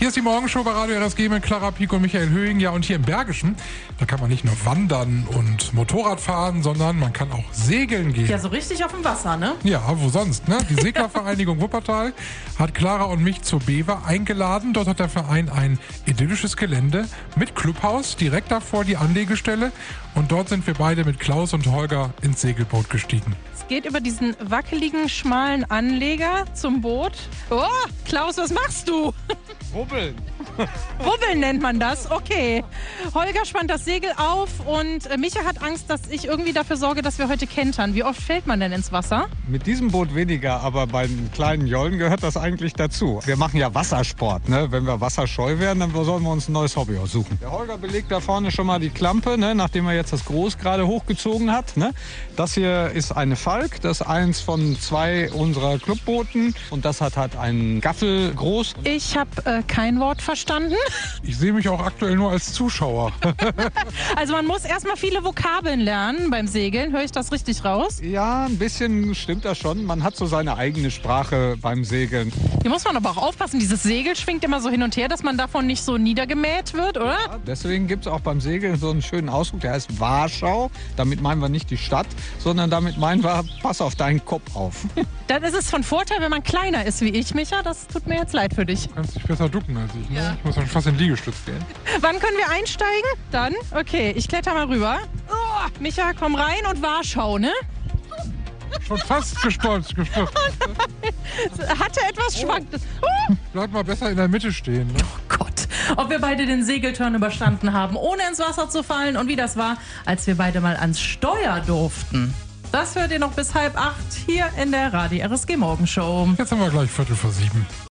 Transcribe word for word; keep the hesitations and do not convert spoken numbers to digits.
Hier ist die Morgenshow bei Radio R S G mit Clara Pieck und Michael Höhing. Ja, und hier im Bergischen, da kann man nicht nur wandern und Motorrad fahren, sondern man kann auch segeln gehen. Ja, so richtig auf dem Wasser, ne? Ja, wo sonst, ne? Die Seglervereinigung Wuppertal hat Clara und mich zur Bever eingeladen. Dort hat der Verein ein idyllisches Gelände mit Clubhaus, direkt davor die Anlegestelle. Und dort sind wir beide mit Klaus und Holger ins Segelboot gestiegen. Es geht über diesen wackeligen, schmalen Anleger zum Boot. Oh, Klaus, was machst du? Wubbeln. Wubbeln nennt man das, okay. Holger spannt das Segel auf und äh, Micha hat Angst, dass ich irgendwie dafür sorge, dass wir heute kentern. Wie oft fällt man denn ins Wasser? Mit diesem Boot weniger, aber bei den kleinen Jollen gehört das eigentlich dazu. Wir machen ja Wassersport, ne? Wenn wir wasserscheu werden, dann sollen wir uns ein neues Hobby aussuchen. Der Holger belegt da vorne schon mal die Klampe, ne? Nachdem er jetzt das Groß gerade hochgezogen hat. Ne? Das hier ist eine Falk, das ist eins von zwei unserer Clubbooten und das hat halt einen Gaffel groß. Ich habe äh, kein Wort verstanden. Ich sehe mich auch aktuell nur als Zuschauer. Also man muss erstmal viele Vokabeln lernen beim Segeln. Höre ich das richtig raus? Ja, ein bisschen stimmt das schon. Man hat so seine eigene Sprache beim Segeln. Hier muss man aber auch aufpassen. Dieses Segel schwingt immer so hin und her, dass man davon nicht so niedergemäht wird, oder? Ja, deswegen gibt es auch beim Segeln so einen schönen Ausdruck, der heißt Warschau. Damit meinen wir nicht die Stadt, sondern damit meinen wir, pass auf deinen Kopf auf. Dann ist es von Vorteil, wenn man kleiner ist wie ich, Micha. Das tut mir jetzt leid für dich. Du kannst dich besser ducken als ich, ne? Ja. Ich muss dann fast in den Liegestütz gehen. Wann können wir einsteigen? Dann? Okay, ich kletter mal rüber. Oh, Micha, komm rein und Warschau, ne? Schon fast gestolzt, gestolzt. Hatte etwas Schwankes. Oh. Bleib mal besser in der Mitte stehen, ne? Oh Gott, ob wir beide den Segelturn überstanden haben, ohne ins Wasser zu fallen und wie das war, als wir beide mal ans Steuer durften. Das hört ihr noch bis halb acht hier in der Radio R S G Morgenshow. Jetzt haben wir gleich Viertel vor sieben.